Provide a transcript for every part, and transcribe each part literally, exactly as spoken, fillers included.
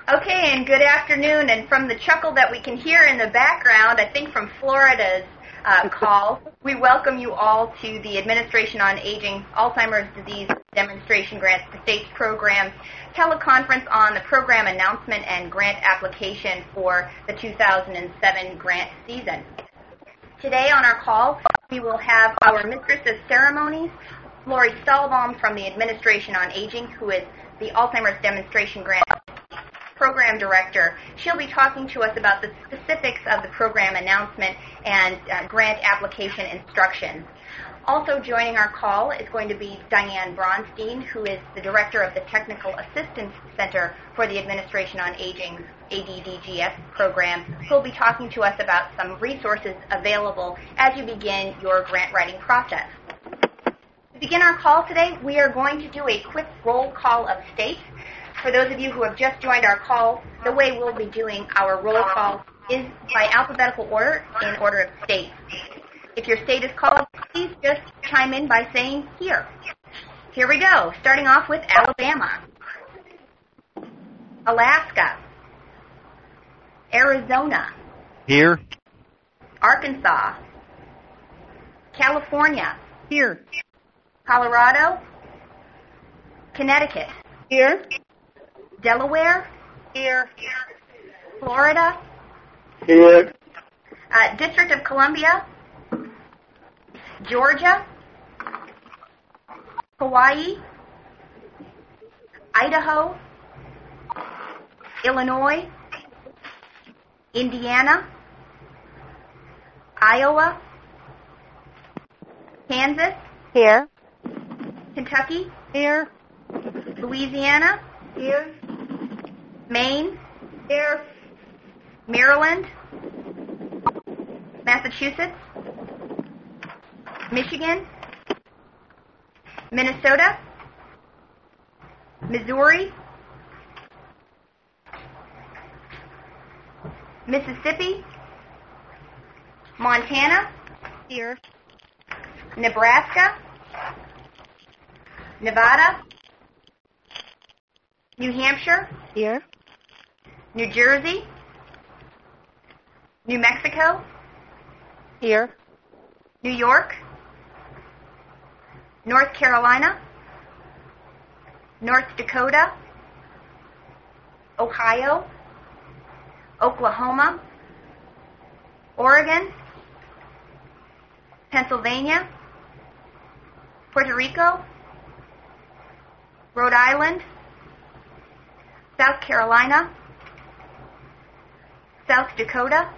Okay, and good afternoon. And from the chuckle that we can hear in the background, I think from Florida's uh, call, we welcome you all to the Administration on Aging Alzheimer's Disease Demonstration Grants to States Program teleconference on the program announcement and grant application for the two thousand seven grant season. Today on our call, we will have our Mistress of Ceremonies, Lori Stahlbaum from the Administration on Aging, who is the Alzheimer's Demonstration Grant Program Director. She'll be talking to us about the specifics of the program announcement and uh, grant application instructions. Also joining our call is going to be Diane Bronstein, who is the Director of the Technical Assistance Center for the Administration on Aging's A D D G S program, who will be talking to us about some resources available as you begin your grant writing process. To begin our call today, we are going to do a quick roll call of states. For those of you who have just joined our call, the way we'll be doing our roll call is by alphabetical order in order of state. If your state is called, please just chime in by saying here. Here we go, starting off with Alabama, Alaska, Arizona, here, Arkansas, California, here, Colorado, Connecticut, here, Delaware, here, Florida, here, uh, District of Columbia, Georgia, Hawaii, Idaho, Illinois, Indiana, Iowa, Kansas, here, Kentucky, here, Louisiana, here, Maine, here, Maryland, Massachusetts, Michigan, Minnesota, Missouri, Mississippi, Montana, here, Nebraska, Nevada, New Hampshire, here, New Jersey, New Mexico, here, New York, North Carolina, North Dakota, Ohio, Oklahoma, Oregon, Pennsylvania, Puerto Rico, Rhode Island, South Carolina, South Dakota,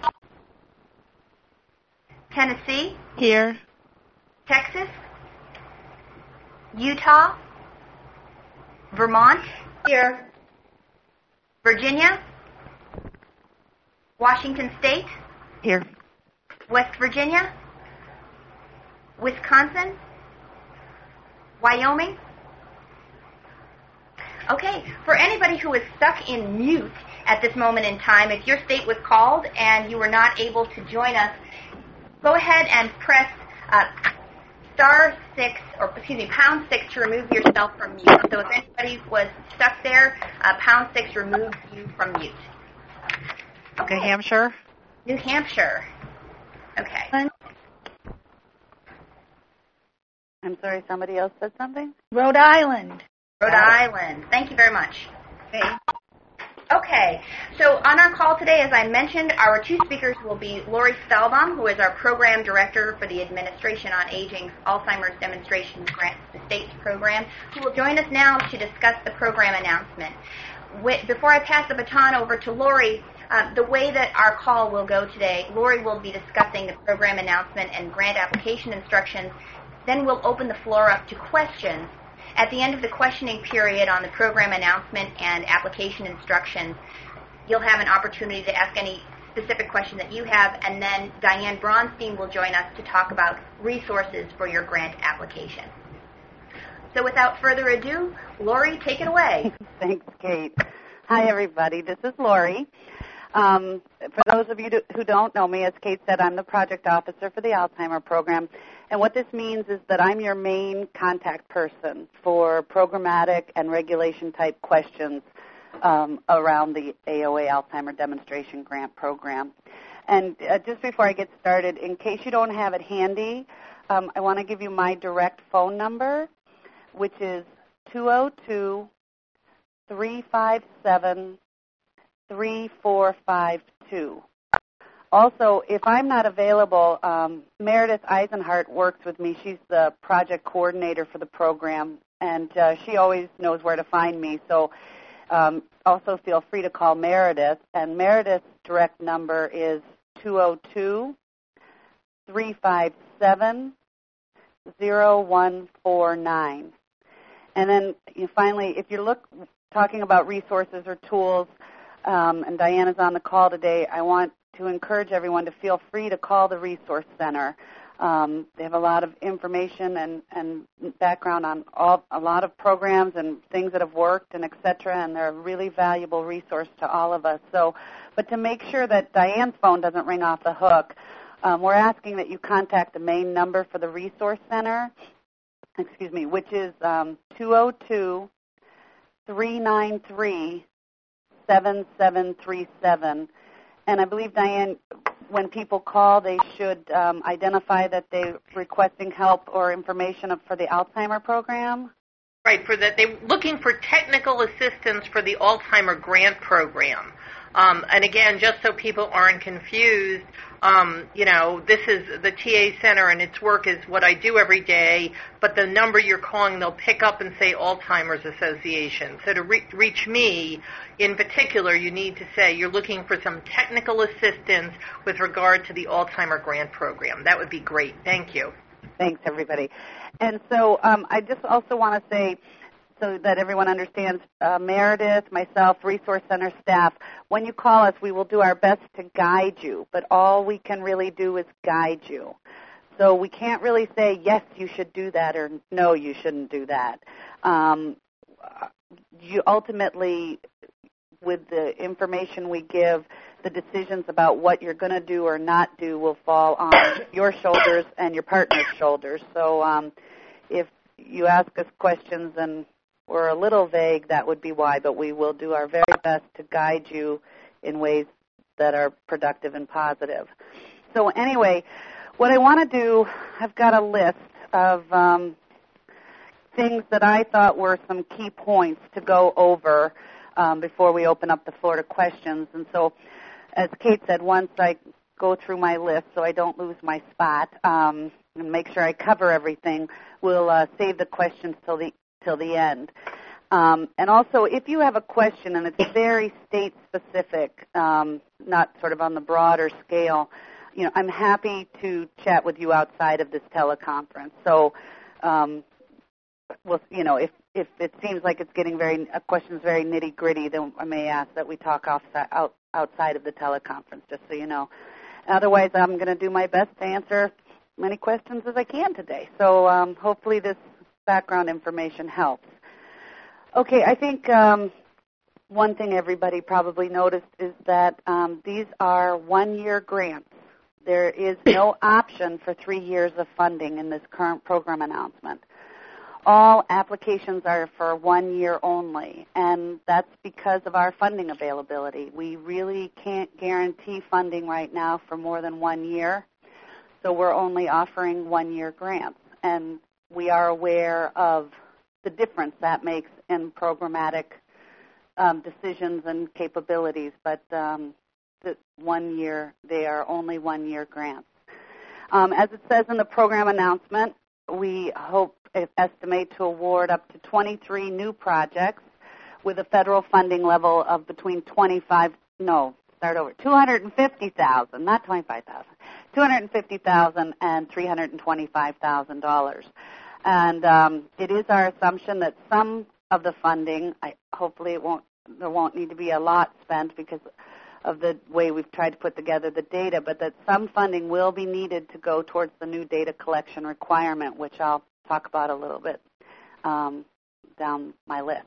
Tennessee, here, Texas, Utah, Vermont, here, Virginia, Washington State, here, West Virginia, Wisconsin, Wyoming. Okay, for anybody who is stuck in mute at this moment in time, if your state was called and you were not able to join us, go ahead and press uh, star six, or excuse me, pound six to remove yourself from mute. So if anybody was stuck there, uh, pound six removes you from mute. Okay. New Hampshire, New Hampshire. Okay. I'm sorry, somebody else said something? Rhode Island. Rhode Island. Thank you very much. Okay. Okay, so on our call today, as I mentioned, our two speakers will be Lori Stahlbaum, who is our Program Director for the Administration on Aging's Alzheimer's Demonstration Grants to States program, who will join us now to discuss the program announcement. Before I pass the baton over to Lori, uh, the way that our call will go today, Lori will be discussing the program announcement and grant application instructions. Then we'll open the floor up to questions. At the end of the questioning period on the program announcement and application instructions, you'll have an opportunity to ask any specific question that you have, and then Diane Bronstein will join us to talk about resources for your grant application. So without further ado, Lori, take it away. Thanks, Kate. Hi, everybody. This is Lori. Um, for those of you who don't know me, as Kate said, I'm the project officer for the Alzheimer program. And what this means is that I'm your main contact person for programmatic and regulation-type questions um, around the A O A Alzheimer Demonstration Grant Program. And uh, just before I get started, in case you don't have it handy, um, I want to give you my direct phone number, which is two oh two, three five seven, three four five two. Also, if I'm not available, um, Meredith Eisenhart works with me. She's the project coordinator for the program, and uh, she always knows where to find me. So um, also feel free to call Meredith. And Meredith's direct number is two oh two, three five seven, oh one four nine. And then you finally, if you're look, talking about resources or tools, um, and Diana's on the call today, I want to encourage everyone to feel free to call the Resource Center. Um, they have a lot of information and, and background on all, a lot of programs and things that have worked and et cetera, and they're a really valuable resource to all of us. So, but to make sure that Diane's phone doesn't ring off the hook, um, we're asking that you contact the main number for the Resource Center, excuse me, which is um, two oh two, three nine three, seven seven three seven. And I believe, Diane, when people call, they should um, identify that they're requesting help or information for the Alzheimer program? Right, for that they're looking for technical assistance for the Alzheimer grant program. Um, and again, just so people aren't confused, um, you know, this is the T A Center and its work is what I do every day, but the number you're calling, they'll pick up and say Alzheimer's Association. So to re- reach me in particular, you need to say you're looking for some technical assistance with regard to the Alzheimer grant program. That would be great. Thank you. Thanks, everybody. And so um, I just also want to say, so that everyone understands, uh, Meredith, myself, Resource Center staff, when you call us, we will do our best to guide you, but all we can really do is guide you. So we can't really say, yes, you should do that, or no, you shouldn't do that. Um, you ultimately, with the information we give, the decisions about what you're going to do or not do will fall on your shoulders and your partner's shoulders. So um, if you ask us questions and we're a little vague, that would be why, but we will do our very best to guide you in ways that are productive and positive. So anyway, what I want to do, I've got a list of um, things that I thought were some key points to go over um, before we open up the floor to questions. And so, as Kate said, once I go through my list so I don't lose my spot um, and make sure I cover everything, we'll uh, save the questions till the till the end. Um, and also, if you have a question and it's very state-specific, um, not sort of on the broader scale, you know, I'm happy to chat with you outside of this teleconference. So, um, well, you know, if, if it seems like it's getting very, a question's very nitty-gritty, then I may ask that we talk off, out, outside of the teleconference, just so you know. Otherwise, I'm going to do my best to answer as many questions as I can today. So um, hopefully this background information helps. Okay, I think um, one thing everybody probably noticed is that um, these are one-year grants. There is no option for three years of funding in this current program announcement. All applications are for one year only, and that's because of our funding availability. We really can't guarantee funding right now for more than one year, so we're only offering one-year grants. And we are aware of the difference that makes in programmatic um, decisions and capabilities, but um, the one year, they are only one-year grants. Um, as it says in the program announcement, we hope, estimate to award up to twenty-three new projects with a federal funding level of between twenty-five, no, start over, two hundred fifty thousand dollars, not twenty-five thousand dollars, two hundred fifty thousand dollars and three hundred twenty-five thousand dollars. And um, it is our assumption that some of the funding, I, hopefully it won't, there won't need to be a lot spent because of the way we've tried to put together the data, but that some funding will be needed to go towards the new data collection requirement, which I'll talk about a little bit um, down my list.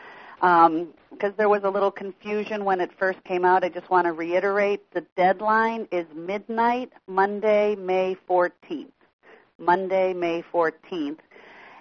Um, because there was a little confusion when it first came out, I just want to reiterate the deadline is midnight, Monday, May fourteenth. Monday, May fourteenth.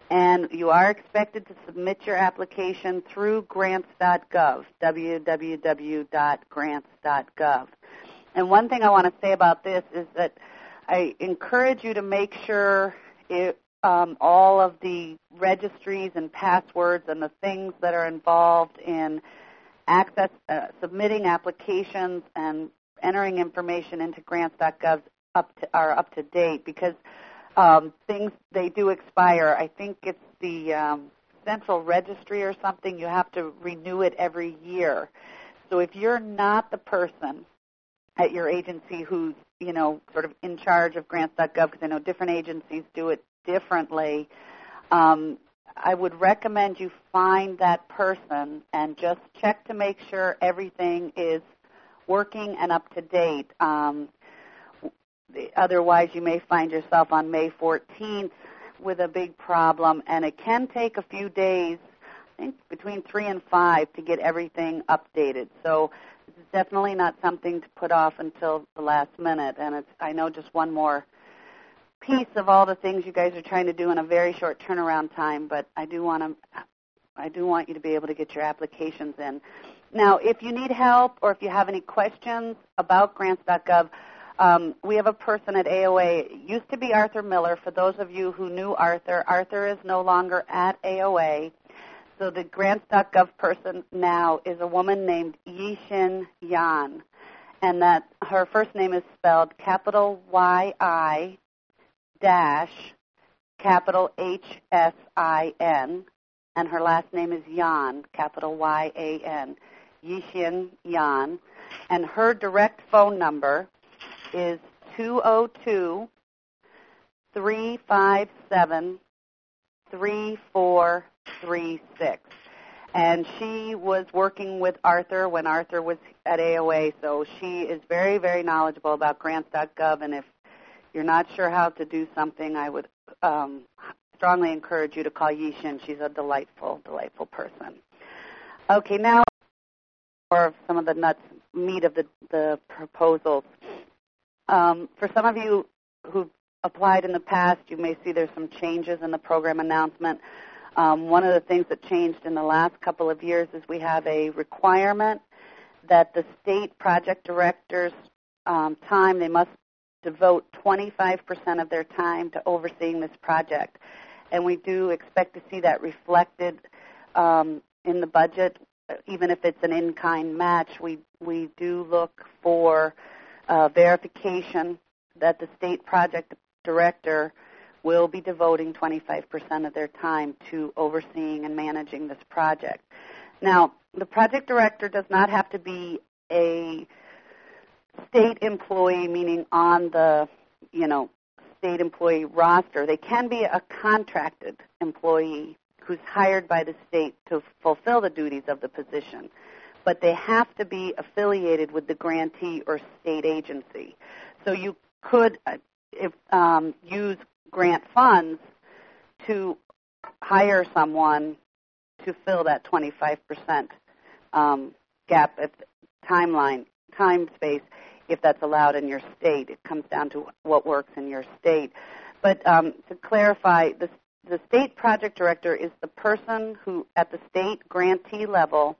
And you are expected to submit your application through grants dot gov, w w w dot grants dot gov. And one thing I want to say about this is that I encourage you to make sure it, um, all of the registries and passwords and the things that are involved in access, uh, submitting applications and entering information into grants dot gov up to, are up to date, because Um, things, they do expire. I think it's the um, central registry or something. You have to renew it every year. So if you're not the person at your agency who's, you know, sort of in charge of grants dot gov, because I know different agencies do it differently, um, I would recommend you find that person and just check to make sure everything is working and up to date. Um, Otherwise, you may find yourself on May fourteenth with a big problem, and it can take a few days, I think between three and five, to get everything updated. So this is definitely not something to put off until the last minute, and it's, I know, just one more piece of all the things you guys are trying to do in a very short turnaround time, but I do want to, I do want you to be able to get your applications in. Now, if you need help or if you have any questions about grants dot gov, Um, we have a person at A O A. It used to be Arthur Miller. For those of you who knew Arthur, Arthur is no longer at A O A. So the grants dot gov person now is a woman named Yishin Yan. And that her first name is spelled capital Y I dash capital H S I N. And her last name is Yan, capital Y A N. Yishin Yan. And her direct phone number is two oh two, three five seven, three four three six. And she was working with Arthur when Arthur was at A O A, so she is very, very knowledgeable about grants dot gov, and if you're not sure how to do something, I would um, strongly encourage you to call Yishin. She's a delightful, delightful person. Okay, now more of some of the nuts, meat of the, the proposals. Um, for some of you who've applied in the past, you may see there's some changes in the program announcement. Um, one of the things that changed in the last couple of years is we have a requirement that the state project directors' um, time, they must devote twenty-five percent of their time to overseeing this project. And we do expect to see that reflected um, in the budget. Even if it's an in-kind match, we, we do look for Uh, verification that the state project director will be devoting twenty-five percent of their time to overseeing and managing this project. Now, the project director does not have to be a state employee, meaning on the, you know, state employee roster. They can be a contracted employee who's hired by the state to fulfill the duties of the position, but they have to be affiliated with the grantee or state agency. So you could uh, if, um, use grant funds to hire someone to fill that twenty-five percent um, gap, if, timeline, time space, if that's allowed in your state. It comes down to what works in your state. But um, to clarify, the, the state project director is the person who, at the state grantee level,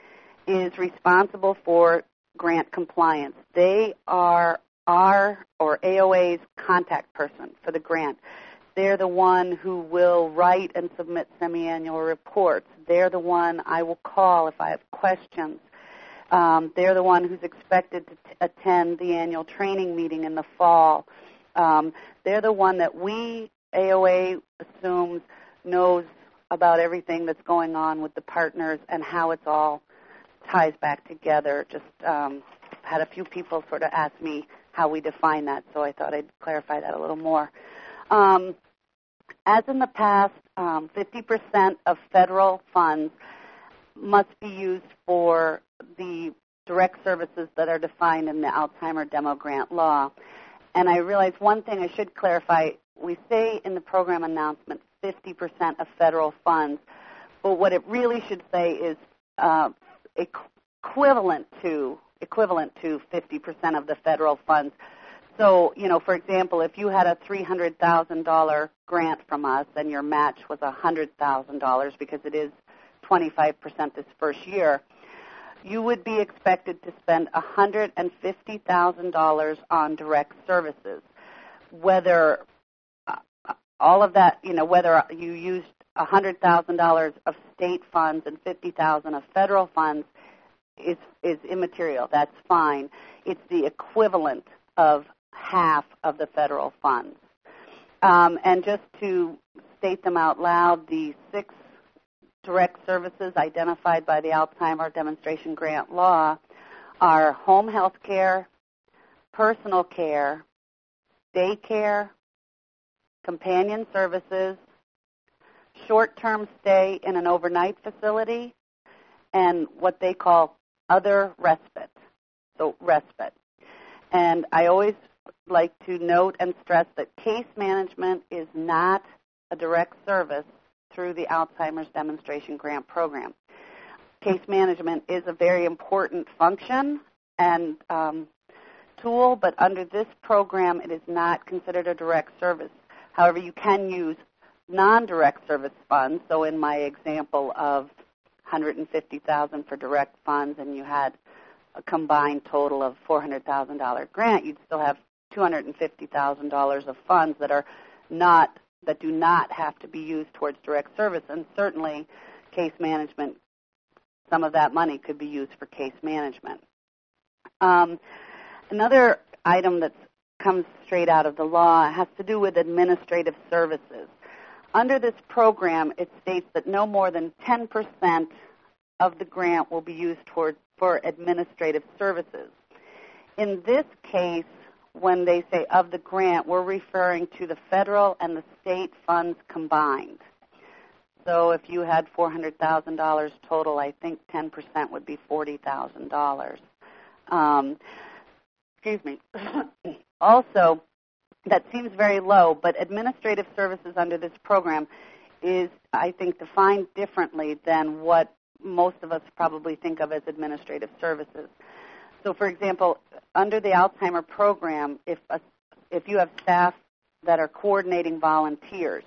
is responsible for grant compliance. They are our or A O A's contact person for the grant. They're the one who will write and submit semi-annual reports. They're the one I will call if I have questions. Um, they're the one who's expected to t- attend the annual training meeting in the fall. Um, they're the one that we, A O A, assumes knows about everything that's going on with the partners and how it's all ties back together. Just um, had a few people sort of ask me how we define that, so I thought I'd clarify that a little more. Um, as in the past, um, fifty percent of federal funds must be used for the direct services that are defined in the Alzheimer Demo Grant Law. And I realize one thing I should clarify. We say in the program announcement fifty percent of federal funds, but what it really should say is uh, equivalent to equivalent to fifty percent of the federal funds. So, you know, for example, if you had a three hundred thousand dollars grant from us and your match was one hundred thousand dollars because it is twenty-five percent this first year, you would be expected to spend one hundred fifty thousand dollars on direct services. Whether uh, all of that, you know, whether you used one hundred thousand dollars of state funds and fifty thousand dollars of federal funds is is immaterial. That's fine. It's the equivalent of half of the federal funds. Um, and just to state them out loud, the six direct services identified by the Alzheimer Demonstration Grant Law are home health care, personal care, daycare, companion services, short-term stay in an overnight facility, and what they call other respite, so respite. And I always like to note and stress that case management is not a direct service through the Alzheimer's Demonstration Grant Program. Case management is a very important function and um, tool, but under this program it is not considered a direct service. However, you can use non-direct service funds. So in my example of one hundred fifty thousand dollars for direct funds and you had a combined total of four hundred thousand dollars grant, you'd still have two hundred fifty thousand dollars of funds that are not that do not have to be used towards direct service, and certainly case management, some of that money could be used for case management. Um, another item that comes straight out of the law has to do with administrative services. Under this program, it states that no more than ten percent of the grant will be used toward, for administrative services. In this case, when they say of the grant, we're referring to the federal and the state funds combined. So if you had four hundred thousand dollars total, I think ten percent would be forty thousand dollars. Um, excuse me. Also, that seems very low, but administrative services under this program is, I think, defined differently than what most of us probably think of as administrative services. So, for example, under the Alzheimer program, if a, if you have staff that are coordinating volunteers,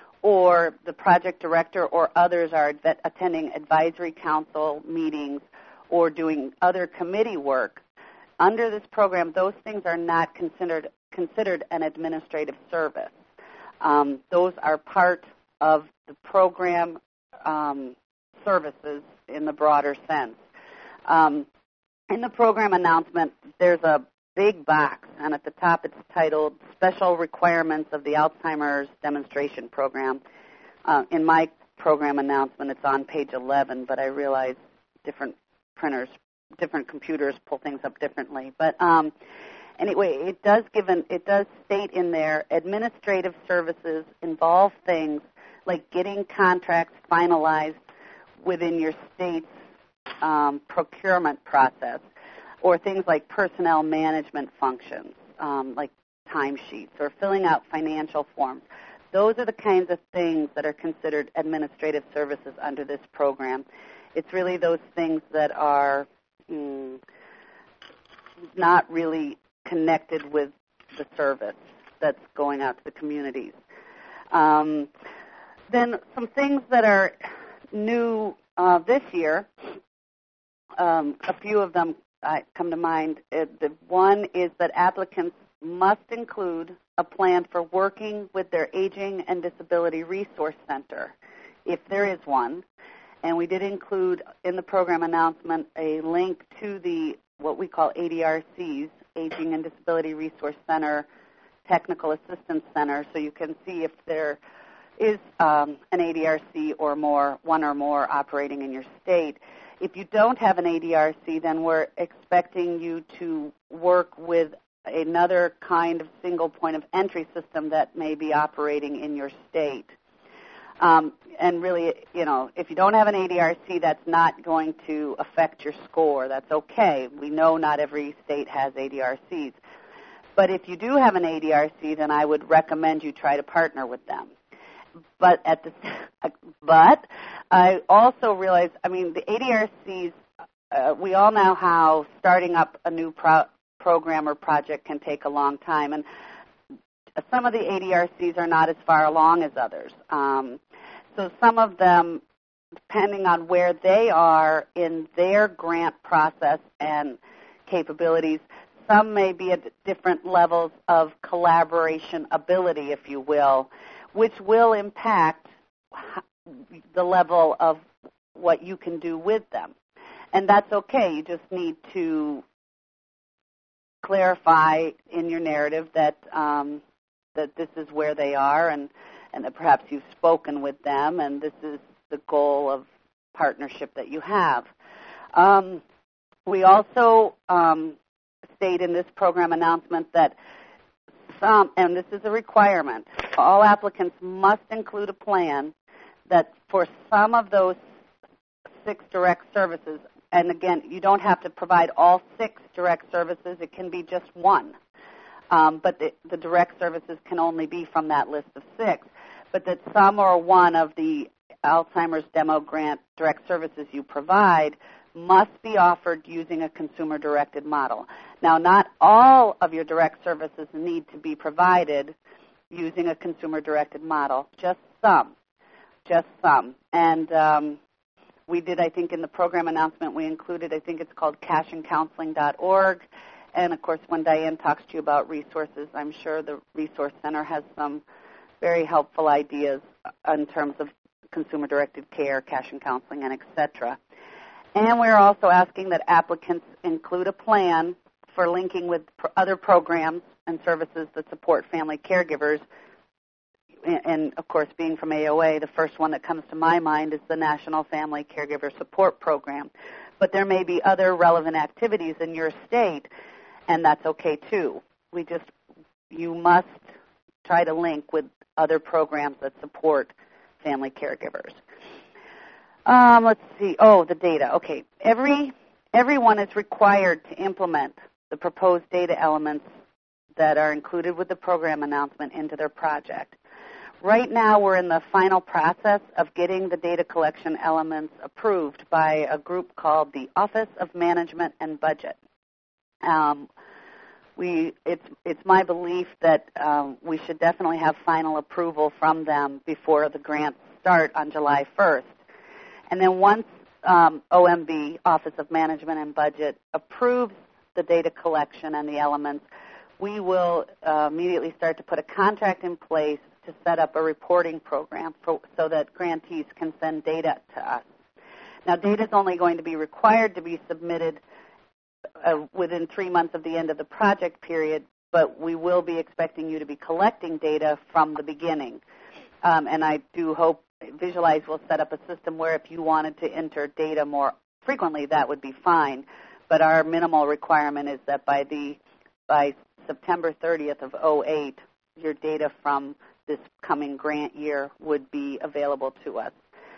or the project director or others are adv- attending advisory council meetings or doing other committee work, under this program, those things are not considered considered an administrative service. Um, those are part of the program um, services in the broader sense. Um, in the program announcement, there's a big box, and at the top it's titled Special Requirements of the Alzheimer's Demonstration Program. Uh, in my program announcement, it's on page eleven, but I realize different printers, different computers pull things up differently. But um, anyway, it does give an, it does state in there administrative services involve things like getting contracts finalized within your state's um, procurement process, or things like personnel management functions, um, like timesheets, or filling out financial forms. Those are the kinds of things that are considered administrative services under this program. It's really those things that are mm, not really connected with the service that's going out to the communities. Um, then some things that are new uh, this year, um, a few of them uh, come to mind. Uh, the one is that applicants must include a plan for working with their Aging and Disability Resource Center, if there is one. And we did include in the program announcement a link to the what we call A D R Cs, Aging and Disability Resource Center, Technical Assistance Center, so you can see if there is um, an A D R C or more, one or more operating in your state. If you don't have an A D R C, then we're expecting you to work with another kind of single point of entry system that may be operating in your state. Um, and really, you know, if you don't have an A D R C, that's not going to affect your score. That's okay. We know not every state has A D R Cs. But if you do have an A D R C, then I would recommend you try to partner with them. But at the but I also realize, I mean, the A D R Cs, uh, we all know how starting up a new pro- program or project can take a long time. And some of the A D R Cs are not as far along as others. Um, so some of them, depending on where they are in their grant process and capabilities, some may be at different levels of collaboration ability, if you will, which will impact the level of what you can do with them. And that's okay. You just need to clarify in your narrative that um, that this is where they are, and, and that perhaps you've spoken with them, and this is the goal of partnership that you have. Um, we also um, state in this program announcement that some, and this is a requirement, all applicants must include a plan that for some of those six direct services, and again, you don't have to provide all six direct services, it can be just one. Um, but the, the direct services can only be from that list of six. But that some or one of the Alzheimer's Demo Grant direct services you provide must be offered using a consumer-directed model. Now, not all of your direct services need to be provided using a consumer-directed model, just some, just some. And um, we did, I think, in the program announcement, we included, I think it's called cash and counseling dot org. And, of course, when Diane talks to you about resources, I'm sure the Resource Center has some very helpful ideas in terms of consumer-directed care, cash and counseling, and et cetera. And we're also asking that applicants include a plan for linking with other programs and services that support family caregivers. And, of course, being from A O A, the first one that comes to my mind is the National Family Caregiver Support Program. But there may be other relevant activities in your state, and that's okay, too. We just, you must try to link with other programs that support family caregivers. Um, let's see. Oh, the data. Okay. Every everyone is required to implement the proposed data elements that are included with the program announcement into their project. Right now, we're in the final process of getting the data collection elements approved by a group called the Office of Management and Budget. Um, we, it's, it's my belief that um, we should definitely have final approval from them before the grants start on July first. And then once um, O M B, Office of Management and Budget, approves the data collection and the elements, we will uh, immediately start to put a contract in place to set up a reporting program for, so that grantees can send data to us. Now, data is only going to be required to be submitted uh, within three months of the end of the project period, but we will be expecting you to be collecting data from the beginning. Um, and I do hope Visualize will set up a system where if you wanted to enter data more frequently, that would be fine. But our minimal requirement is that by the by September thirtieth of oh eight, your data from this coming grant year would be available to us.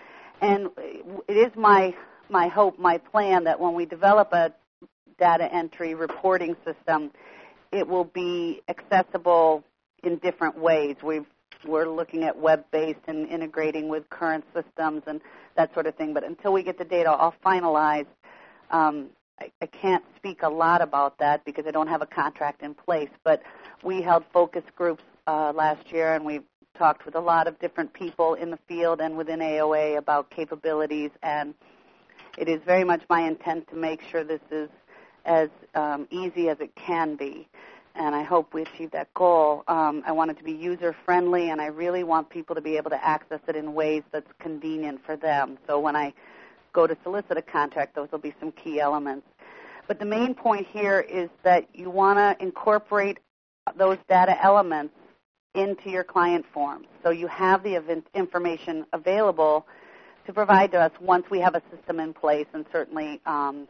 And it is my my hope, my plan, that when we develop a data entry reporting system, it will be accessible in different ways. We've We're looking at web-based and integrating with current systems and that sort of thing. But until we get the data all finalized, um, I, I can't speak a lot about that because I don't have a contract in place. But we held focus groups uh, last year, and we talked with a lot of different people in the field and within A O A about capabilities. And it is very much my intent to make sure this is as um, easy as it can be. And I hope we achieve that goal. Um, I want it to be user-friendly, and I really want people to be able to access it in ways that's convenient for them. So when I go to solicit a contract, those will be some key elements. But the main point here is that you want to incorporate those data elements into your client forms. So you have the event information available to provide to us once we have a system in place, and certainly um,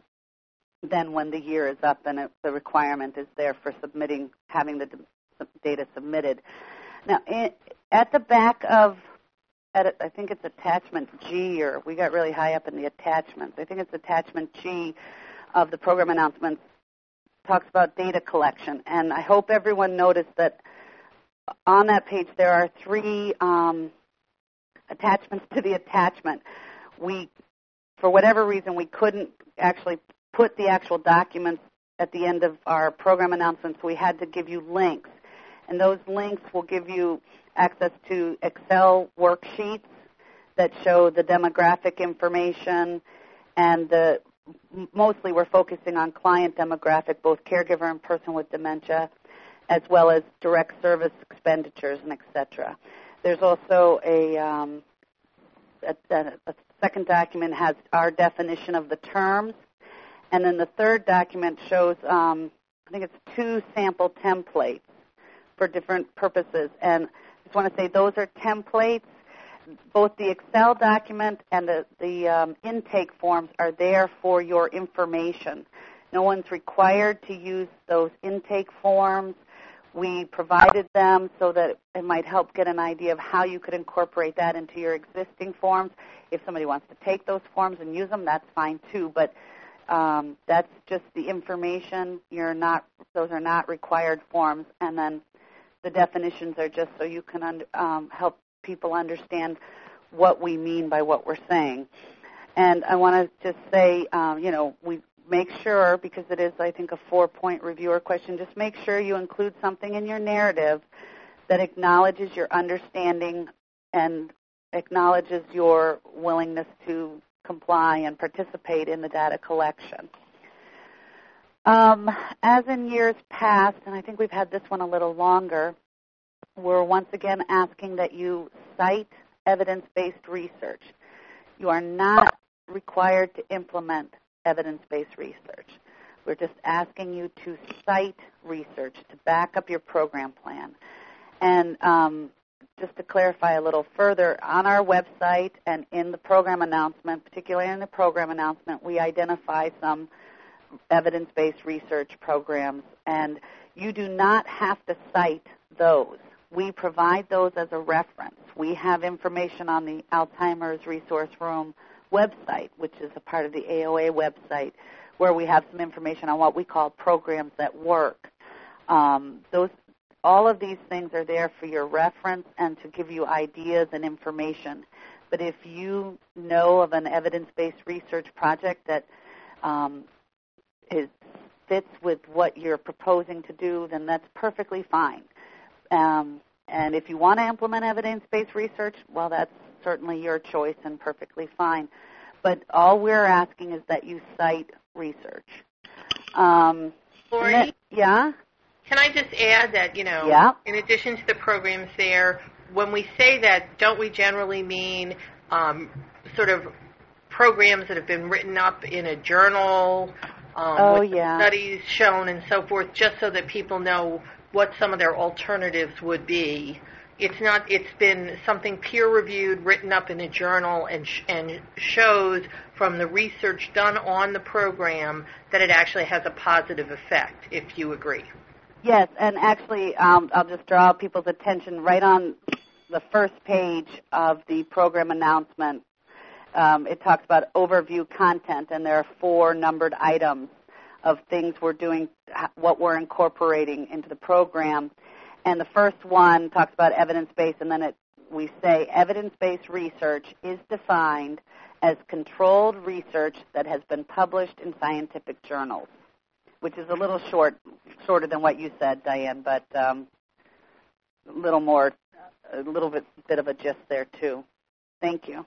then when the year is up and it, the requirement is there for submitting, having the data submitted. Now, it, at the back of, at, I think it's attachment G, or we got really high up in the attachments. I think it's attachment G of the program announcements, talks about data collection. And I hope everyone noticed that on that page there are three um, attachments to the attachment. We, for whatever reason, we couldn't actually put the actual documents at the end of our program announcements, we had to give you links. And those links will give you access to Excel worksheets that show the demographic information, and the, mostly we're focusing on client demographic, both caregiver and person with dementia, as well as direct service expenditures and et cetera. There's also a, um, a, a second document has our definition of the terms, and then the third document shows, um, I think it's two sample templates for different purposes. And I just want to say those are templates. Both the Excel document and the, the um, intake forms are there for your information. No one's required to use those intake forms. We provided them so that it might help get an idea of how you could incorporate that into your existing forms. If somebody wants to take those forms and use them, that's fine too. But um, that's just the information. You're not; those are not required forms. And then the definitions are just so you can un- um, help people understand what we mean by what we're saying. And I want to just say, um, you know, we make sure, because it is, I think, a four-point reviewer question, just make sure you include something in your narrative that acknowledges your understanding and acknowledges your willingness to comply and participate in the data collection. Um, as in years past, and I think we've had this one a little longer, we're once again asking that you cite evidence-based research. You are not required to implement evidence-based research. We're just asking you to cite research to back up your program plan. And um, just to clarify a little further, on our website and in the program announcement, particularly in the program announcement, we identify some evidence-based research programs, and you do not have to cite those. We provide those as a reference. We have information on the Alzheimer's Resource Room website, which is a part of the A O A website, where we have some information on what we call programs that work. Um, those, all of these things are there for your reference and to give you ideas and information. But if you know of an evidence-based research project that um, is, fits with what you're proposing to do, then that's perfectly fine. Um, and if you want to implement evidence-based research, well, that's certainly your choice and perfectly fine. But all we're asking is that you cite research. Um, Lori, that, yeah? Can I just add that, you know, yeah. in addition to the programs there, when we say that, don't we generally mean um, sort of programs that have been written up in a journal um, oh, with yeah. studies shown and so forth, just so that people know what some of their alternatives would be? It's not. It's been something peer-reviewed, written up in a journal, and sh- and shows from the research done on the program that it actually has a positive effect, if you agree. Yes, and actually, um, I'll just draw people's attention right on the first page of the program announcement. Um, it talks about overview content, and there are four numbered items of things we're doing, what we're incorporating into the program. And the first one talks about evidence-based, and then it, we say evidence-based research is defined as controlled research that has been published in scientific journals, which is a little short, shorter than what you said, Diane, but um, a little more, a little bit, bit of a gist there too. Thank you.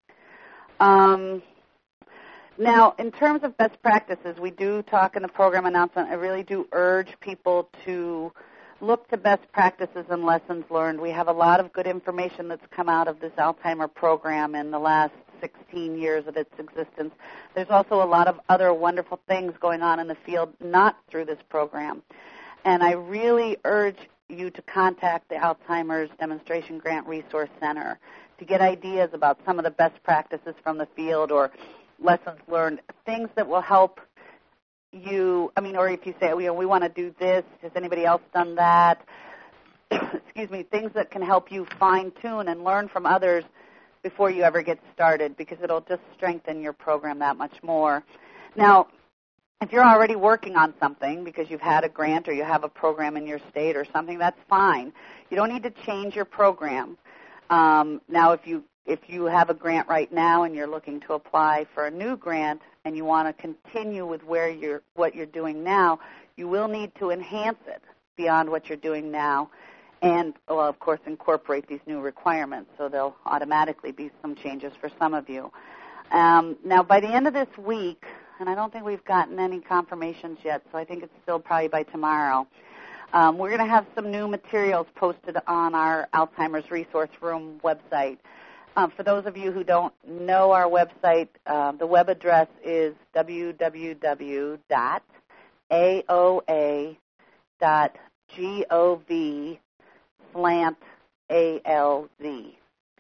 Um, now, in terms of best practices, we do talk in the program announcement. I really do urge people to look to best practices and lessons learned. We have a lot of good information that's come out of this Alzheimer program in the last sixteen years of its existence. There's also a lot of other wonderful things going on in the field not through this program. And I really urge you to contact the Alzheimer's Demonstration Grant Resource Center to get ideas about some of the best practices from the field or lessons learned, things that will help you, I mean, or if you say, you know, we want to do this, has anybody else done that? Excuse me, things that can help you fine-tune and learn from others before you ever get started, because it'll just strengthen your program that much more. Now, if you're already working on something because you've had a grant or you have a program in your state or something, that's fine. You don't need to change your program. Um, now, if you if you have a grant right now and you're looking to apply for a new grant and you want to continue with where you're, what you're doing now, you will need to enhance it beyond what you're doing now and, well, of course, incorporate these new requirements. So there'll automatically be some changes for some of you. Um, now, by the end of this week, and I don't think we've gotten any confirmations yet, so I think it's still probably by tomorrow, um, we're going to have some new materials posted on our Alzheimer's Resource Room website. Um, for those of you who don't know our website, uh, the web address is w w w dot a o a dot gov slant A L Z.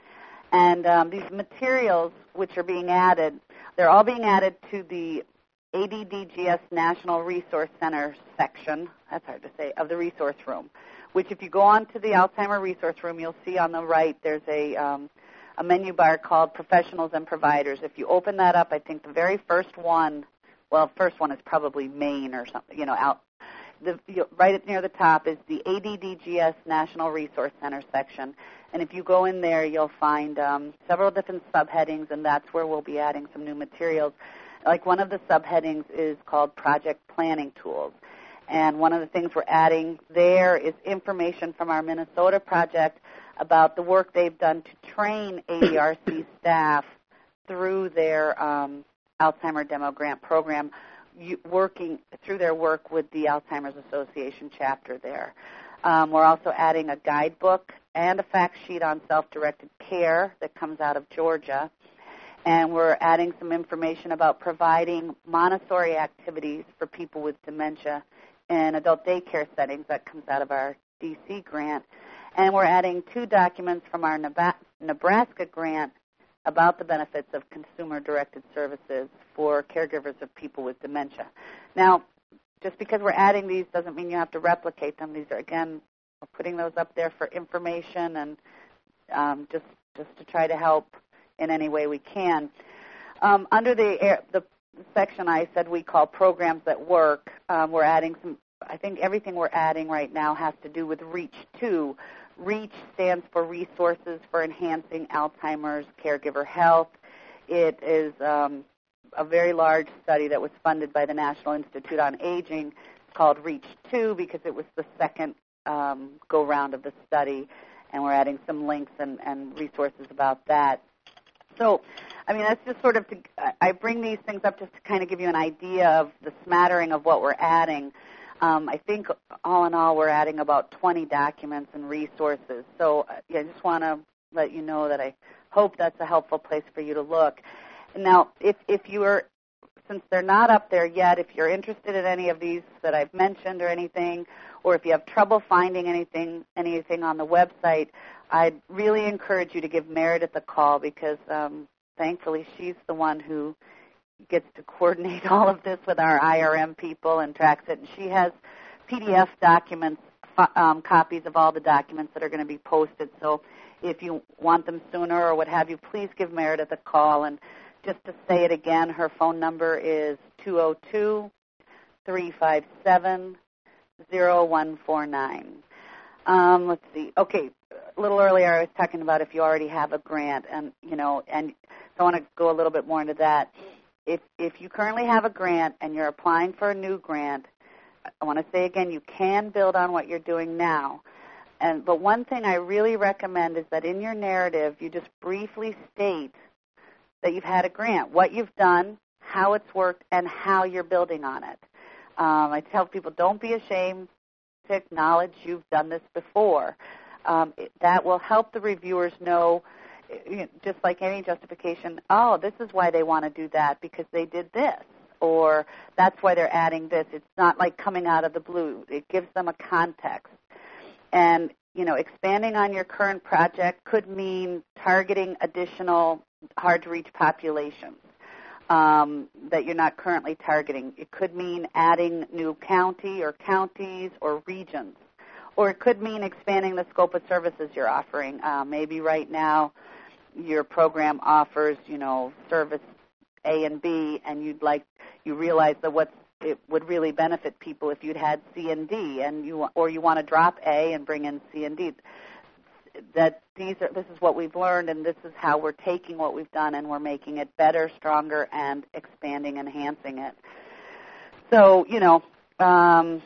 And um, these materials which are being added, they're all being added to the A D D G S National Resource Center section, that's hard to say, of the Resource Room, which if you go on to the Alzheimer Resource Room, you'll see on the right there's a um, a menu bar called Professionals and Providers. If you open that up, I think the very first one, well, first one is probably Maine or something, you know, out. The, you, right near the top is the A D D G S National Resource Center section. And if you go in there, you'll find um, several different subheadings, and that's where we'll be adding some new materials. Like one of the subheadings is called Project Planning Tools. And one of the things we're adding there is information from our Minnesota project about the work they've done to train A D R C staff through their um, Alzheimer Demo Grant program, you, working through their work with the Alzheimer's Association chapter there. Um, we're also adding a guidebook and a fact sheet on self-directed care that comes out of Georgia. And we're adding some information about providing Montessori activities for people with dementia in adult daycare settings that comes out of our D C grant. And we're adding two documents from our Nebraska grant about the benefits of consumer-directed services for caregivers of people with dementia. Now, just because we're adding these doesn't mean you have to replicate them. These are, again, we're putting those up there for information and um, just just to try to help in any way we can. Um, under the, the section I said we call Programs that Work, um, we're adding some, I think everything we're adding right now has to do with REACH two. REACH stands for Resources for Enhancing Alzheimer's Caregiver Health. It is um, a very large study that was funded by the National Institute on Aging. It's called REACH two because it was the second um, go-round of the study, and we're adding some links and, and resources about that. So, I mean, that's just sort of, to, I bring these things up just to kind of give you an idea of the smattering of what we're adding. Um, I think all in all we're adding about twenty documents and resources. So yeah, I just want to let you know that I hope that's a helpful place for you to look. Now, if, if you are, since they're not up there yet, if you're interested in any of these that I've mentioned or anything, or if you have trouble finding anything anything on the website, I'd really encourage you to give Meredith a call because um, thankfully she's the one who gets to coordinate all of this with our I R M people and tracks it. And she has P D F documents, um, copies of all the documents that are going to be posted. So if you want them sooner or what have you, please give Meredith a call. And just to say it again, her phone number is two oh two, three five seven, oh one four nine. Um, let's see. Okay, a little earlier I was talking about if you already have a grant, and you know, and so I want to go a little bit more into that. If if you currently have a grant and you're applying for a new grant, I want to say again, you can build on what you're doing now. And but one thing I really recommend is that in your narrative, you just briefly state that you've had a grant, what you've done, how it's worked, and how you're building on it. Um, I tell people, don't be ashamed to acknowledge you've done this before. Um, it, that will help the reviewers know, you know, just like any justification, oh, this is why they want to do that, because they did this, or that's why they're adding this. It's not like coming out of the blue. It gives them a context. And, you know, expanding on your current project could mean targeting additional hard-to-reach populations um, that you're not currently targeting. It could mean adding new county or counties or regions. Or it could mean expanding the scope of services you're offering. Uh, maybe right now your program offers, you know, service A and B, and you'd like, you realize that what's, it would really benefit people if you'd had C and D, and you, or you want to drop A and bring in C and D. that these are, this is what we've learned, and this is how we're taking what we've done, and we're making it better, stronger, and expanding, enhancing it. So, you know, um,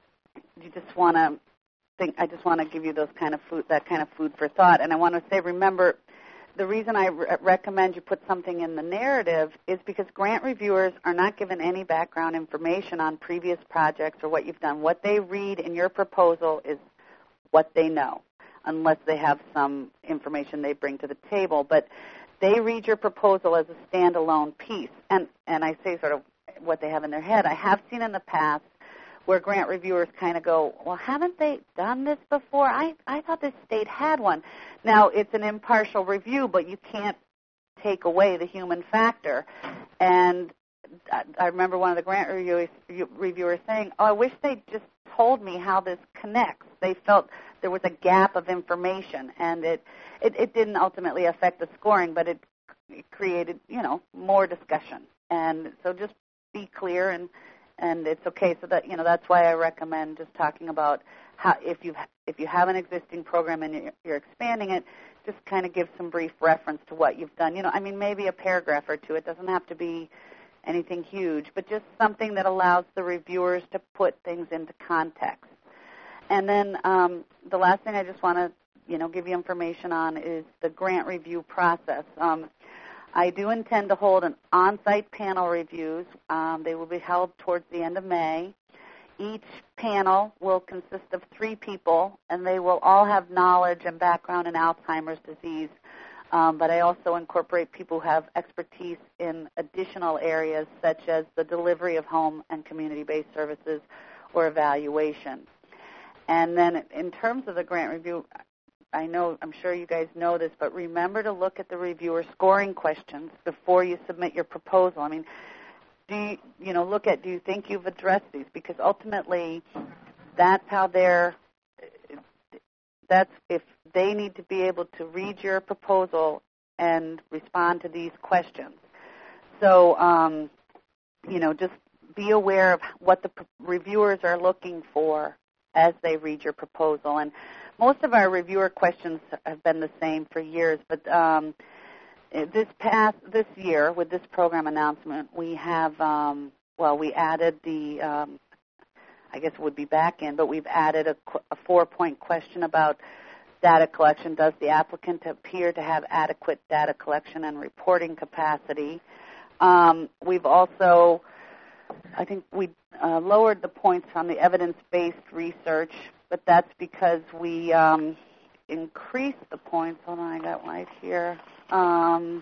you just want to think. I just want to give you those kind of food, that kind of food for thought. And I want to say, remember, the reason I re- recommend you put something in the narrative is because grant reviewers are not given any background information on previous projects or what you've done. What they read in your proposal is what they know, unless they have some information they bring to the table. But they read your proposal as a standalone piece. And, and I say sort of what they have in their head. I have seen in the past where grant reviewers kind of go, well, haven't they done this before? I, I thought this state had one. Now, it's an impartial review, but you can't take away the human factor. And I, I remember one of the grant reviewers, reviewers saying, oh, I wish they just told me how this connects. They felt there was a gap of information, and it, it, it didn't ultimately affect the scoring, but it, it created, you know, more discussion. And so just be clear, and and it's okay. So that, you know, that's why I recommend just talking about how, if you if you have an existing program and you're, you're expanding it, just kind of give some brief reference to what you've done. You know, I mean, maybe a paragraph or two. It doesn't have to be anything huge, but just something that allows the reviewers to put things into context. And then um, the last thing I just want to, you know, give you information on is the grant review process. Um, I do intend to hold an on-site panel reviews. Um, they will be held towards the end of May. Each panel will consist of three people, and they will all have knowledge and background in Alzheimer's disease. Um, but I also incorporate people who have expertise in additional areas, such as the delivery of home and community-based services or evaluation. And then in terms of the grant review, I know, I'm sure you guys know this, but remember to look at the reviewer scoring questions before you submit your proposal. I mean, do you, you know, look at, do you think you've addressed these? Because ultimately, that's how they're, that's if they need to be able to read your proposal and respond to these questions. So, um, you know, just be aware of what the reviewers are looking for as they read your proposal. And most of our reviewer questions have been the same for years, but um, this past this year with this program announcement, we have um, well, we added the um, I guess it would be back in, but we've added a, a four-point question about data collection. Does the applicant appear to have adequate data collection and reporting capacity? Um, we've also, I think we uh, lowered the points on the evidence-based research, but that's because we um, increased the points. Hold on, I got one right here. Um,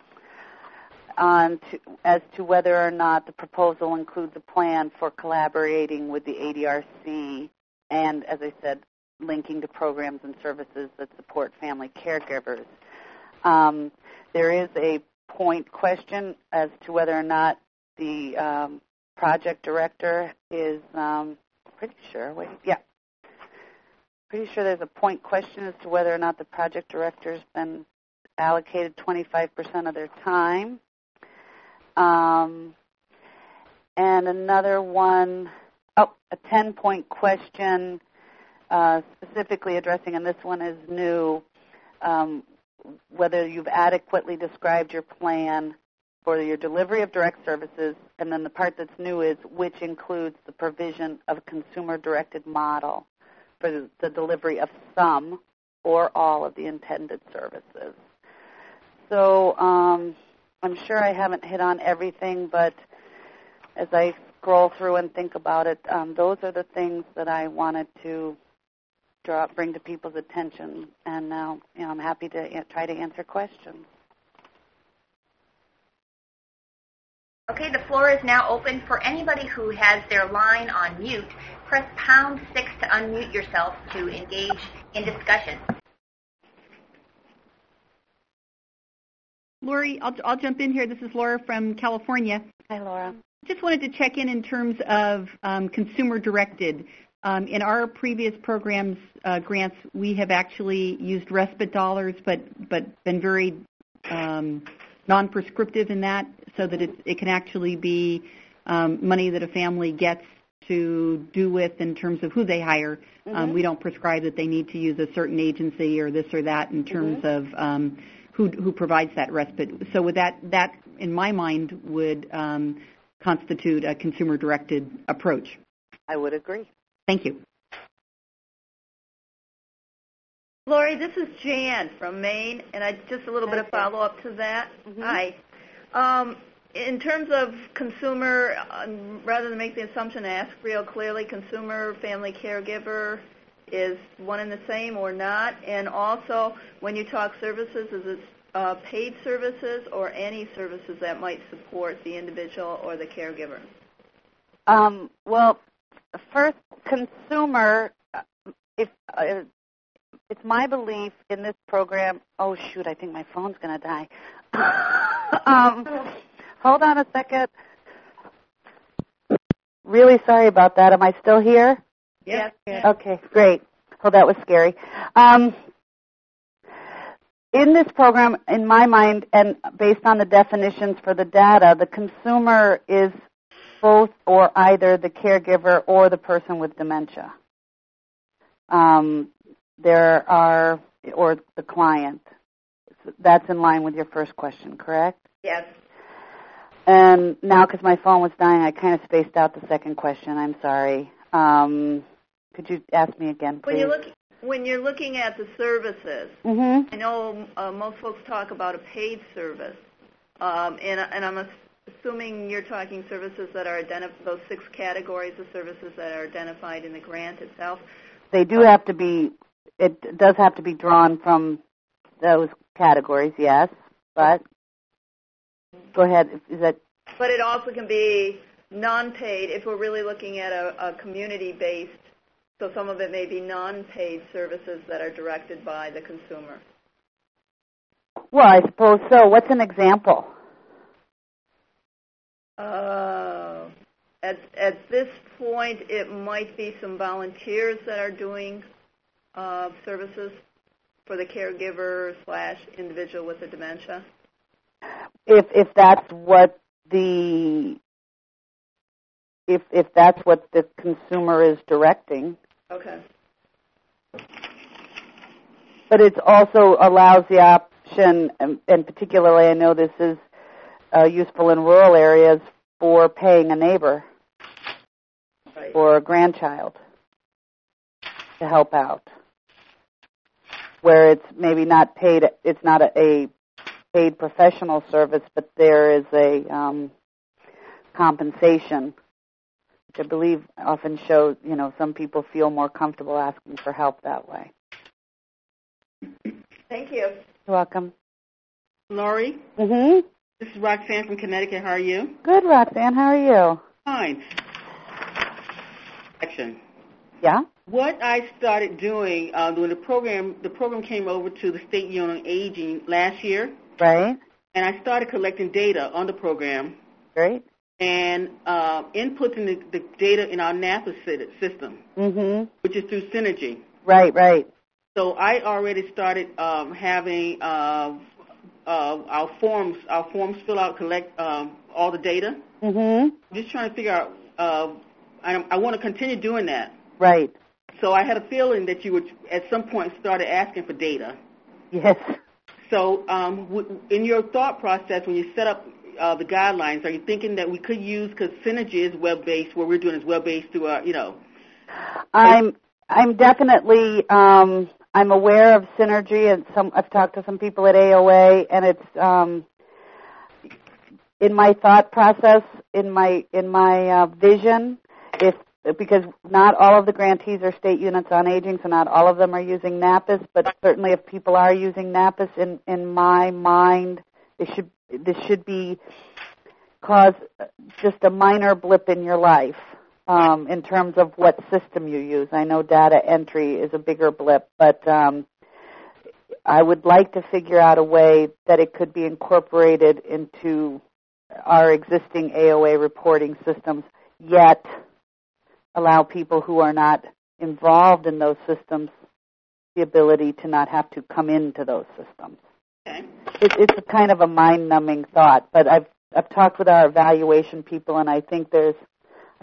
on to, as to whether or not the proposal includes a plan for collaborating with the A D R C and, as I said, linking to programs and services that support family caregivers. Um, there is a point question as to whether or not the um, project director is um, pretty sure. Wait, yeah. Pretty sure there's a point question as to whether or not the project director's been allocated twenty-five percent of their time. Um, and another one, oh, a ten-point question uh, specifically addressing, and this one is new, um, whether you've adequately described your plan for your delivery of direct services, and then the part that's new is which includes the provision of a consumer-directed model for the, the delivery of some or all of the intended services. So um, I'm sure I haven't hit on everything, but as I scroll through and think about it, um, those are the things that I wanted to draw, bring to people's attention, and now you know, I'm happy to a- try to answer questions. Okay, the floor is now open for anybody who has their line on mute. Press pound six to unmute yourself to engage in discussion. Lori, I'll, I'll jump in here. This is Laura from California. Hi, Laura. Just wanted to check in in terms of um, consumer-directed. Um, in our previous programs, uh, grants, we have actually used respite dollars, but but been very um, non-prescriptive in that, so that it, it can actually be um, money that a family gets to do with in terms of who they hire. Mm-hmm. Um, we don't prescribe that they need to use a certain agency or this or that in terms mm-hmm. of um, who who provides that respite. So with that, that in my mind would um, constitute a consumer-directed approach. I would agree. Thank you. Lori, this is Jan from Maine, and I just a little bit of follow-up to that. Mm-hmm. Hi. Um, in terms of consumer, uh, rather than make the assumption, ask real clearly, consumer, family caregiver is one and the same or not? And also, when you talk services, is it uh, paid services or any services that might support the individual or the caregiver? Um, well, first, consumer, if uh, it's my belief in this program. Oh, shoot, I think my phone's going to die. um, hold on a second. Really sorry about that. Am I still here? Yes. yes. Okay, great. Oh, that was scary. Um, in this program, in my mind, and based on the definitions for the data, the consumer is both or either the caregiver or the person with dementia. Um, there are, or the client. That's in line with your first question, correct? Yes. And now, because my phone was dying, I kind of spaced out the second question. I'm sorry. Um, could you ask me again, please? When you're, look, when you're looking at the services, mm-hmm. I know uh, most folks talk about a paid service, um, and, and I'm assuming you're talking services that are identified, those six categories of services that are identified in the grant itself. They do have to be, it does have to be drawn from those categories, yes, but go ahead. Is that? But it also can be non-paid if we're really looking at a, a community-based, so some of it may be non-paid services that are directed by the consumer. Well, I suppose so. What's an example? Uh, at, at this point, it might be some volunteers that are doing uh, services for the caregiver slash individual with the dementia. If if that's what the if if that's what the consumer is directing. Okay. But it also allows the option, and, and particularly I know this is uh, useful in rural areas, for paying a neighbor right. or a grandchild to help out, where it's maybe not paid. It's not a, a paid professional service, but there is a um, compensation, which I believe often shows, you know, some people feel more comfortable asking for help that way. Thank you. You're welcome. Lori? Mm-hmm. This is Roxanne from Connecticut. How are you? Good, Roxanne. How are you? Fine. Action. Yeah? What I started doing uh, when the program, the program came over to the State Unit on Aging last year. Right. And I started collecting data on the program. Great. And uh, inputting the, the data in our NAPA system, mm-hmm. which is through Synergy. Right, right. So I already started um, having uh, uh, our forms, our forms fill out, collect um, all the data. Mm-hmm. Just trying to figure out. Uh, I, I want to continue doing that. Right. So I had a feeling that you would, at some point, started asking for data. Yes. So um, w- in your thought process, when you set up uh, the guidelines, are you thinking that we could use, because Synergy is web-based, what we're doing is web-based through our, you know. I'm I'm definitely um, I'm aware of Synergy, and some I've talked to some people at A O A, and it's um, in my thought process, in my in my uh, vision, if because not all of the grantees are state units on aging, so not all of them are using NAPAS, but certainly if people are using NAPAS, in, in my mind, they should this should be cause just a minor blip in your life um, in terms of what system you use. I know data entry is a bigger blip, but um, I would like to figure out a way that it could be incorporated into our existing A O A reporting systems, yet allow people who are not involved in those systems the ability to not have to come into those systems. Okay. It, it's a kind of a mind-numbing thought, but I've I've talked with our evaluation people, and I think there's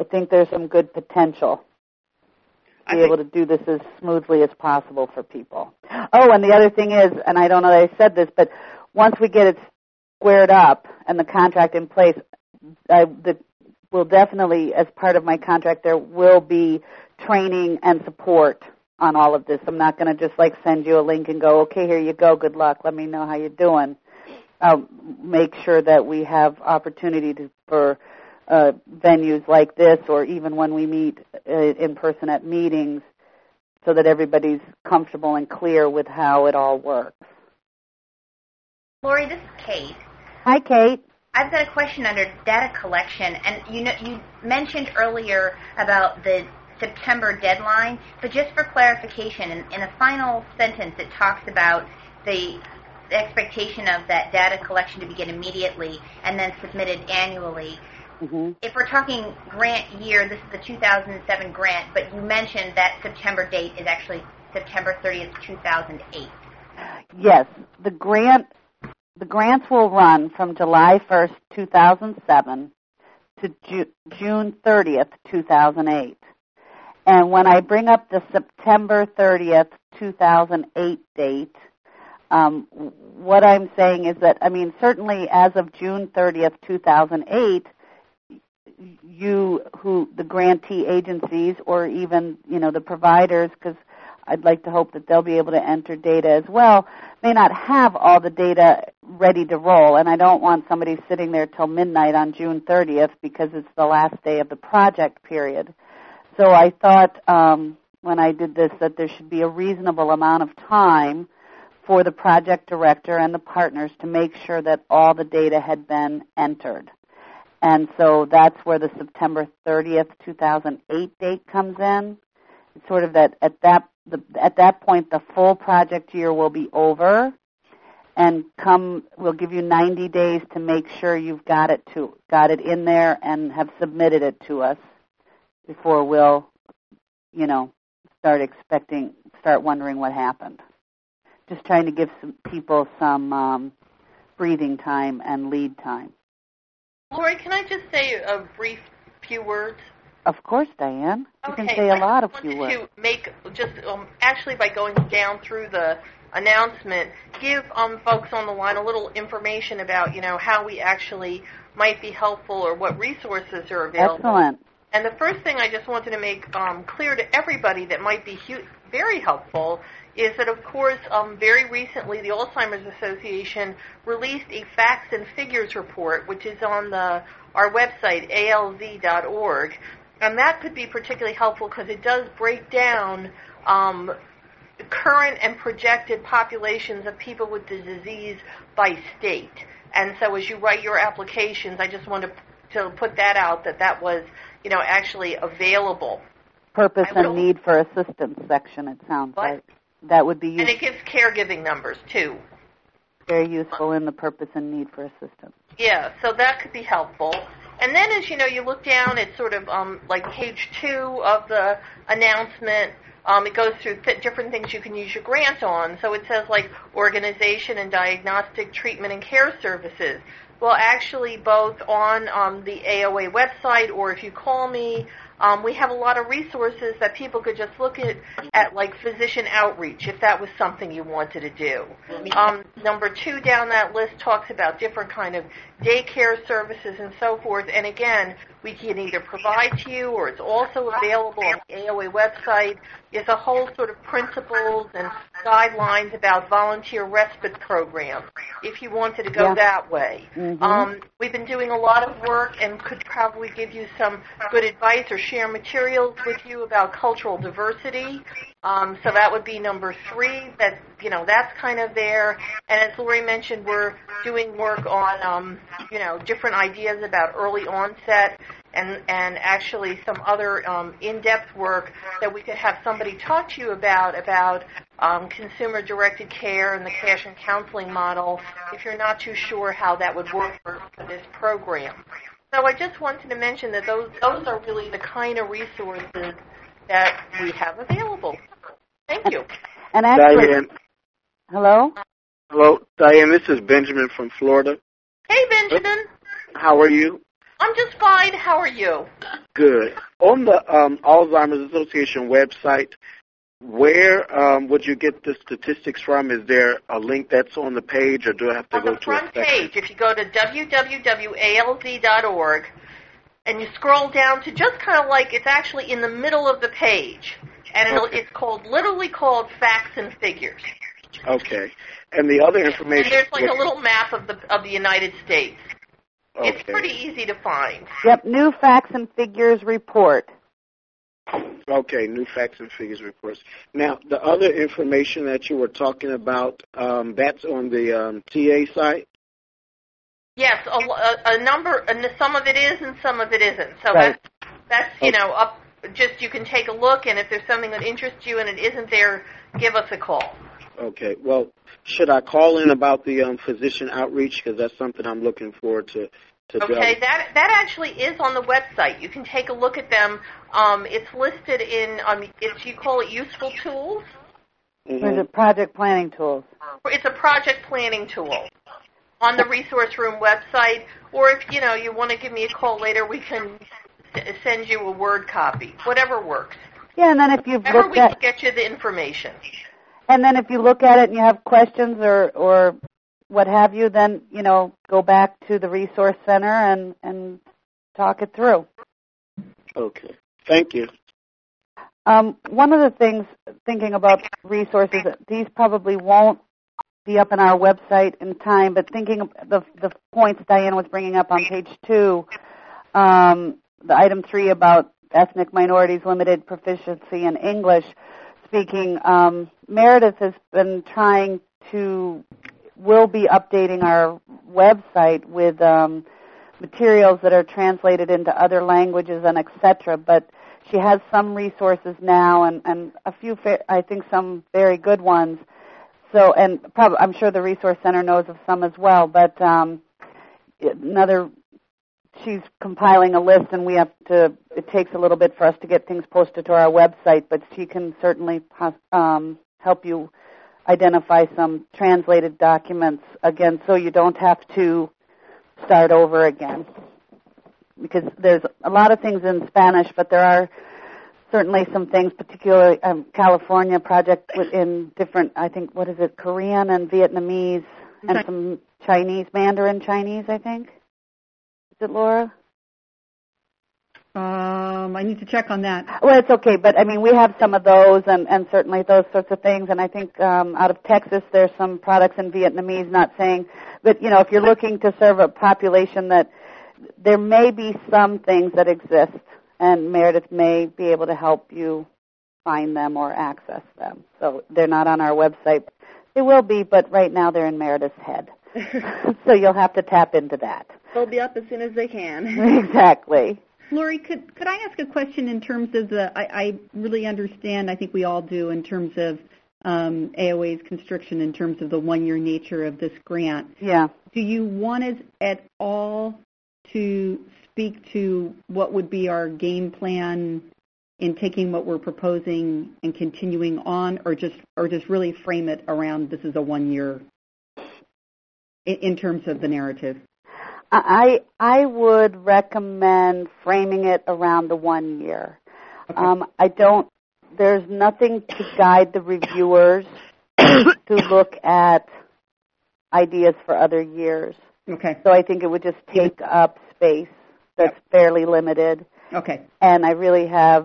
I think there's some good potential to be able to do this as smoothly as possible for people. Oh, and the other thing is, and I don't know that I said this, but once we get it squared up and the contract in place, I the, will definitely, as part of my contract, there will be training and support on all of this. I'm not going to just like send you a link and go, okay, here you go, good luck, let me know how you're doing. I'll make sure that we have opportunity to, for uh, venues like this, or even when we meet uh, in person at meetings, so that everybody's comfortable and clear with how it all works. Lori, this is Kate. Hi, Kate. I've got a question under data collection, and you know you mentioned earlier about the September deadline, but just for clarification, in, in a final sentence it talks about the expectation of that data collection to begin immediately and then submitted annually. Mm-hmm. If we're talking grant year, this is the two thousand seven grant, but you mentioned that September date is actually September thirtieth, two thousand eight. Yes, the grant the grants will run from July first, two thousand seven to Ju- June thirtieth, two thousand eight. And when I bring up the September thirtieth, two thousand eight date, um, what I'm saying is that, I mean, certainly as of June thirtieth, two thousand eight, you who the grantee agencies or even, you know, the providers, because I'd like to hope that they'll be able to enter data as well, may not have all the data ready to roll. And I don't want somebody sitting there till midnight on June thirtieth because it's the last day of the project period. So I thought um, when I did this that there should be a reasonable amount of time for the project director and the partners to make sure that all the data had been entered. And so that's where the September thirtieth, two thousand eight date comes in. It's sort of that at that the, at that point the full project year will be over, and come we'll give you ninety days to make sure you've got it to got it in there and have submitted it to us before we'll, you know, start expecting start wondering what happened. Just trying to give some people some um, breathing time and lead time. Lori, can I just say a brief few words? Of course, Diane. You okay, can say a I lot of just few wanted words. to make just um, actually by going down through the announcement, give um, folks on the line a little information about, you know, how we actually might be helpful or what resources are available. Excellent. And the first thing I just wanted to make um, clear to everybody that might be hu- very helpful is that, of course, um, very recently the Alzheimer's Association released a facts and figures report, which is on the our website, A L Z dot org, and that could be particularly helpful because it does break down um, current and projected populations of people with the disease by state. And so as you write your applications, I just wanted to, to put that out, that that was, you know, actually available. Purpose and need for assistance section, it sounds what? like. That would be useful. And it gives caregiving numbers, too. Very useful in the purpose and need for assistance. Yeah, so that could be helpful. And then as you know, you look down at sort of um, like page two of the announcement. Um, it goes through th- different things you can use your grant on. So it says like organization and diagnostic treatment and care services. Well, actually, both on um, the A O A website or if you call me, um, we have a lot of resources that people could just look at, at like physician outreach, if that was something you wanted to do. Um, number two down that list talks about different kind of daycare services and so forth. And again, we can either provide to you or it's also available on the A O A website. There's a whole sort of principles and guidelines about volunteer respite programs, if you wanted to go yeah. that way. Mm-hmm. Um, we've been doing a lot of work and could probably give you some good advice or share materials with you about cultural diversity. Um, so that would be number three. That, you know, that's kind of there. And as Lori mentioned, we're doing work on, um, you know, different ideas about early onset and, and actually some other um, in-depth work that we could have somebody talk to you about, about um, consumer-directed care and the cash and counseling model if you're not too sure how that would work for, for this program. So I just wanted to mention that those those are really the kind of resources that we have available. Thank you. And actually, Diane. Hello? Hello, Diane, this is Benjamin from Florida. Hey, Benjamin. How are you? I'm just fine. How are you? Good. On the um, Alzheimer's Association website, where um, would you get the statistics from? Is there a link that's on the page, or do I have to on go the to front a section? page, if you go to w w w dot a l z dot org and you scroll down to just kind of like it's actually in the middle of the page, and it'll, Okay. it's called literally called Facts and Figures. Okay. And the other information... And there's like a little map of the of the United States. Okay. It's pretty easy to find. Yep, new facts and figures report. Okay, new facts and figures reports. Now, the other information that you were talking about, um, that's on the um, T A site? Yes, a, a, a number, and some of it is and some of it isn't. So Right. that's, that's you know, up. Just you can take a look, and if there's something that interests you and it isn't there, give us a call. Okay. Well, should I call in about the um, physician outreach? Because that's something I'm looking forward to. to Okay, do. that that actually is on the website. You can take a look at them. Um, it's listed in, um, it's you call it useful tools. Mhm. There's a project planning tools. It's a project planning tool on the Resource Room website. Or if you know you want to give me a call later, we can s- send you a Word copy. Whatever works. Yeah, and then if you've Whatever looked we at, can get you the information. and then if you look at it and you have questions or or what have you, then you know go back to the resource center and and talk it through. Okay. Thank you. Um, one of the things, thinking about resources, these probably won't be up on our website in time, but thinking of the, the points Diane was bringing up on page two, um, the item three about ethnic minorities, limited proficiency in English speaking, um, Meredith has been trying to, will be updating our website with um, materials that are translated into other languages and et cetera, but she has some resources now and, and a few, fa- I think some very good ones. So, and probably, I'm sure the Resource Center knows of some as well, but um, another, she's compiling a list and we have to, it takes a little bit for us to get things posted to our website, but she can certainly um, help you identify some translated documents again so you don't have to start over again. Because there's a lot of things in Spanish, but there are certainly some things, particularly um, California project in different, I think, what is it, Korean and Vietnamese and some Chinese, Mandarin Chinese, I think. Is it, Laura? Um, I need to check on that. Well, it's okay, but I mean, we have some of those and, and certainly those sorts of things. And I think um, out of Texas, there's some products in Vietnamese, not saying, but, you know, if you're looking to serve a population that there may be some things that exist, and Meredith may be able to help you find them or access them. So they're not on our website. They will be, but right now they're in Meredith's head. So you'll have to tap into that. They'll be up as soon as they can. Exactly. Lori, could could I ask a question in terms of the, I, I really understand, I think we all do, in terms of um, A O A's constriction in terms of the one-year nature of this grant. Yeah. Do you want us at all to speak to what would be our game plan in taking what we're proposing and continuing on, or just or just really frame it around this is a one-year in, in terms of the narrative? I I would recommend framing it around the one year. Okay. Um, I don't. There's nothing to guide the reviewers to look at ideas for other years. Okay. So I think it would just take up space that's fairly limited. Okay. And I really have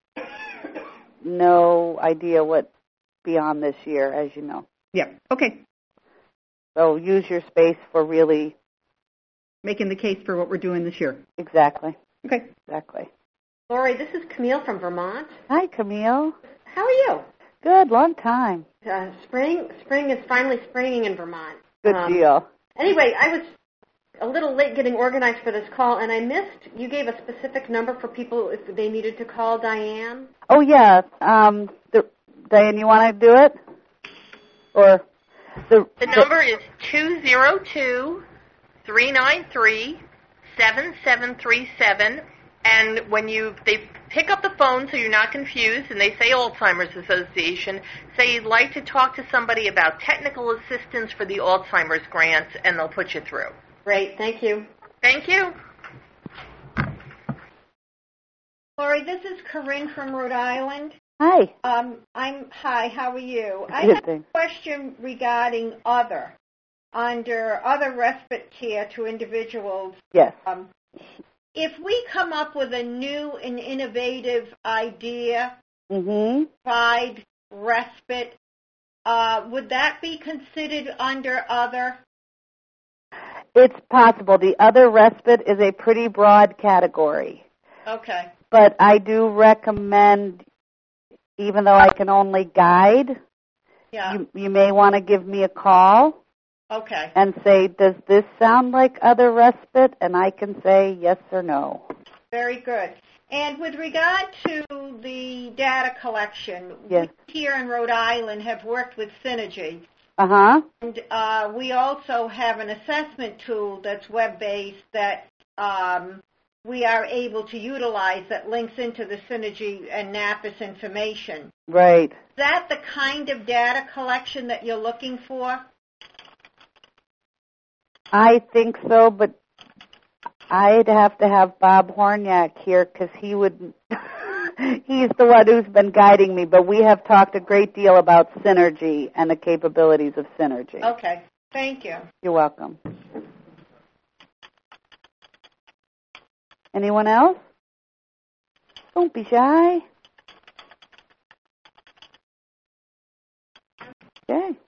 no idea what beyond this year, as you know. Yeah. Okay. So use your space for really Making the case for what we're doing this year. exactly, Okay. exactly. Lori, this is Camille from Vermont. Hi, Camille. How are you? Good, long time. Uh, spring, spring is finally springing in Vermont. Good Um, deal. Anyway, I was a little late getting organized for this call, and I missed. You gave a specific number for people if they needed to call Diane. Oh yeah, um, the, Diane, you want to do it? Or the The number is two zero two, three nine three, seven seven three seven, and when you they pick up the phone so you're not confused and they say Alzheimer's Association, say you'd like to talk to somebody about technical assistance for the Alzheimer's grants, and they'll put you through. Great, thank you. Thank you. Lori, this is Corinne from Rhode Island. Hi. Um, I'm hi. How are you? I Good have thing. a question regarding other under other respite care to individuals. Yes. Um, if we come up with a new and innovative idea, Mm-hmm. provide respite, uh, would that be considered under other? It's possible. The other respite is a pretty broad category. Okay. But I do recommend, even though I can only guide, Yeah. you, you may want to give me a call Okay. and say, does this sound like other respite? And I can say yes or no. Very good. And with regard to the data collection, Yes. we here in Rhode Island have worked with Synergy. Uh-huh. And uh, we also have an assessment tool that's web-based that um, we are able to utilize that links into the Synergy and NAPIS information. Right. Is that the kind of data collection that you're looking for? I think so, but I'd have to have Bob Horniak here because he would, he's the one who's been guiding me, but we have talked a great deal about Synergy and the capabilities of Synergy. Okay. Thank you. You're welcome. Anyone else? Don't be shy. Okay.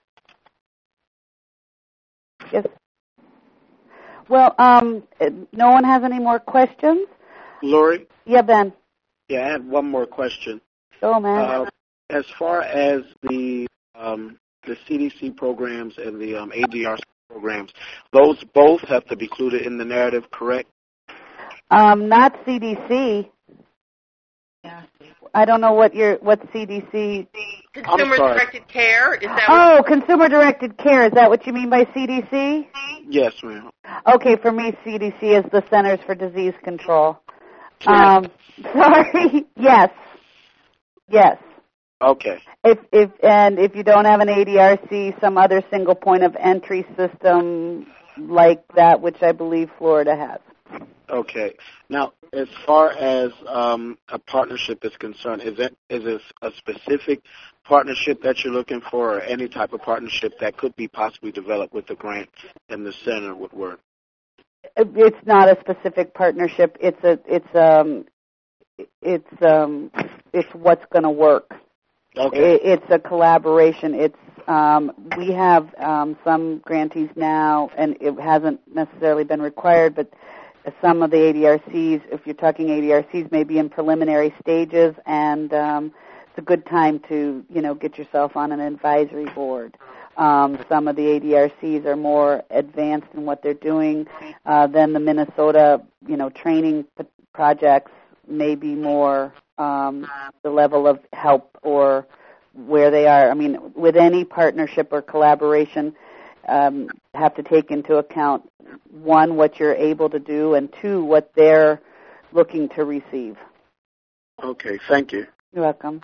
Yes. Well, um, no one has any more questions? Lori? Yeah, Ben. Yeah, I have one more question. Go, man. Uh, as far as the um, the C D C programs and the um, A D R C programs, those both have to be included in the narrative, correct? Um, not C D C. Yeah. I don't know what your what C D C. Consumer-directed care, is that Oh, what? consumer-directed care. Is that what you mean by C D C? Yes, ma'am. Okay, for me, C D C is the Centers for Disease Control. Um, sorry. Yes. Yes. Okay. If if and if you don't have an A D R C, some other single point of entry system like that, which I believe Florida has. Okay. Now, as far as um, a partnership is concerned, is that is this a specific partnership that you're looking for, or any type of partnership that could be possibly developed with the grant and the center would work? It's not a specific partnership. It's a it's um it's um it's what's going to work. Okay. It, it's a collaboration. It's um, we have um, some grantees now, and it hasn't necessarily been required, but some of the A D R Cs, if you're talking A D R Cs, may be in preliminary stages, and um, it's a good time to, you know, get yourself on an advisory board. Um, some of the A D R Cs are more advanced in what they're doing uh, than the Minnesota, you know, training p- projects may be more um, the level of help or where they are. I mean, with any partnership or collaboration, um, have to take into account, one, what you're able to do, and two, what they're looking to receive. Okay, thank you. You're welcome.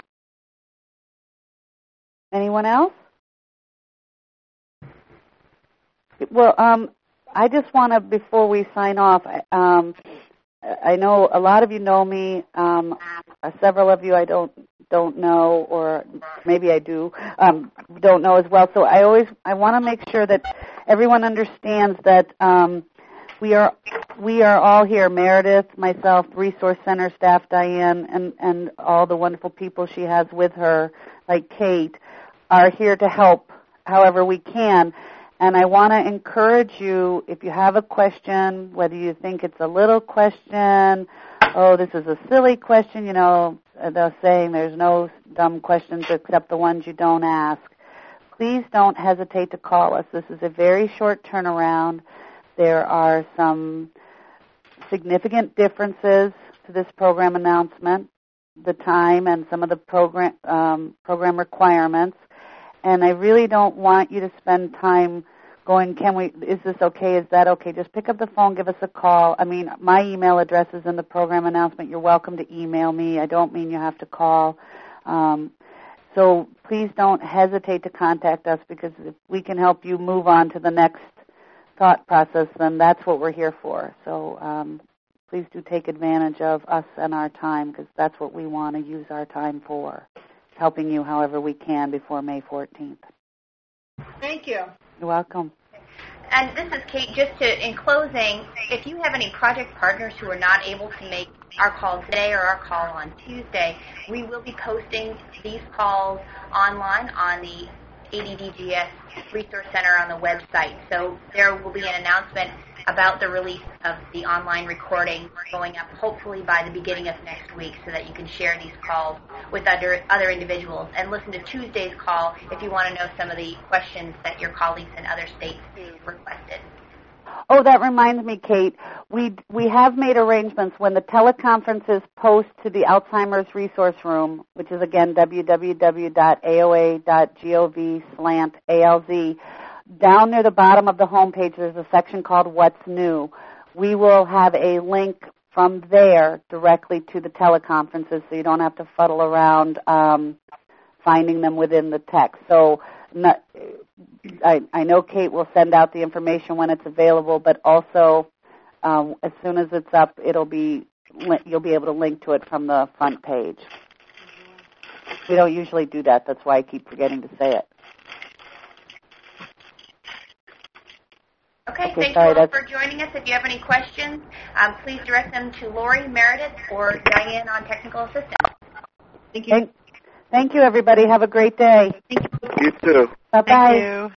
Anyone else? Well, um, I just want to, before we sign off, um, I know a lot of you know me. Um, several of you I don't don't know, or maybe I do, um, don't know as well. So I always I want to make sure that everyone understands that um, we are we are all here. Meredith, myself, Resource Center staff, Diane, and and all the wonderful people she has with her, like Kate, are here to help however we can. And I want to encourage you, if you have a question, whether you think it's a little question, oh, this is a silly question, you know, they're saying there's no dumb questions except the ones you don't ask. Please don't hesitate to call us. This is a very short turnaround. There are some significant differences to this program announcement, the time and some of the program um, program requirements. And I really don't want you to spend time going, can we, is this okay, is that okay? Just pick up the phone, give us a call. I mean, my email address is in the program announcement. You're welcome to email me. I don't mean you have to call. Um, so please don't hesitate to contact us, because if we can help you move on to the next thought process, then that's what we're here for. So um, please do take advantage of us and our time, because that's what we want to use our time for, helping you however we can before May fourteenth. Thank you. You're welcome. And this is Kate. Just to, in closing, if you have any project partners who are not able to make our call today or our call on Tuesday, we will be posting these calls online on the A D D G S Resource Center on the website. So there will be an announcement about the release of the online recording going up hopefully by the beginning of next week, so that you can share these calls with other other individuals and listen to Tuesday's call if you want to know some of the questions that your colleagues in other states requested. Oh, that reminds me, Kate. We we have made arrangements when the teleconferences post to the Alzheimer's Resource Room, which is again w w w dot a o a dot gov slant A L Z. Down near the bottom of the homepage, there's a section called What's New. We will have a link from there directly to the teleconferences, so you don't have to fuddle around um, finding them within the text. So not, I, I know Kate will send out the information when it's available, but also um, as soon as it's up, it'll be you'll be able to link to it from the front page. We don't usually do that. That's why I keep forgetting to say it. Okay, okay thank sorry, you all that's... for joining us. If you have any questions, um, please direct them to Lori, Meredith, or Diane on technical assistance. Thank you. Thank, thank you, everybody. Have a great day. You too. Bye-bye. Thank you.